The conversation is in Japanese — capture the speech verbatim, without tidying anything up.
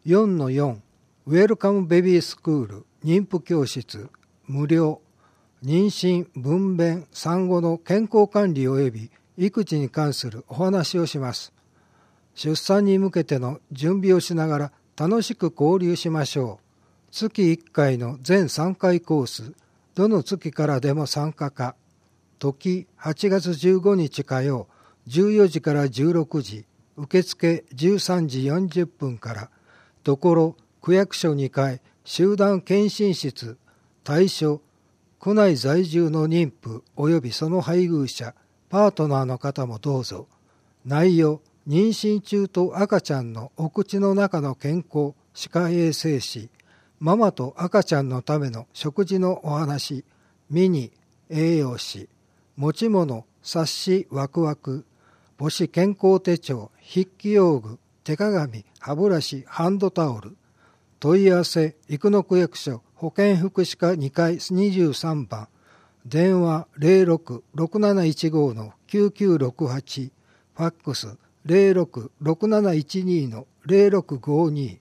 よんのよん ウェルカムベビースクール妊婦教室無料。妊娠、分娩、産後の健康管理及び育児に関するお話をします。出産に向けての準備をしながら楽しく交流しましょう。月いっかいの全さんかいコース、どの月からでも参加可。時はちがつじゅうごにち火曜、じゅうよじからじゅうろくじ、受付じゅうさんじよんじゅっぷんから。ところ区役所にかい、集団検診室、対象、区内在住の妊婦及びその配偶者、パートナーの方もどうぞ。内容、妊娠中と赤ちゃんのお口の中の健康、歯科衛生士、ママと赤ちゃんのための食事のお話、ミニ、栄養士、持ち物、冊子、ワクワク、母子健康手帳、筆記用具、手鏡、歯ブラシ、ハンドタオル。問い合わせ、生野区役所保健福祉課にかいにじゅうさんばん、電話 ゼロろく ろくなないちご きゅうきゅうろくはち、ファックス ゼロろく ろくなないちに ゼロろくごに。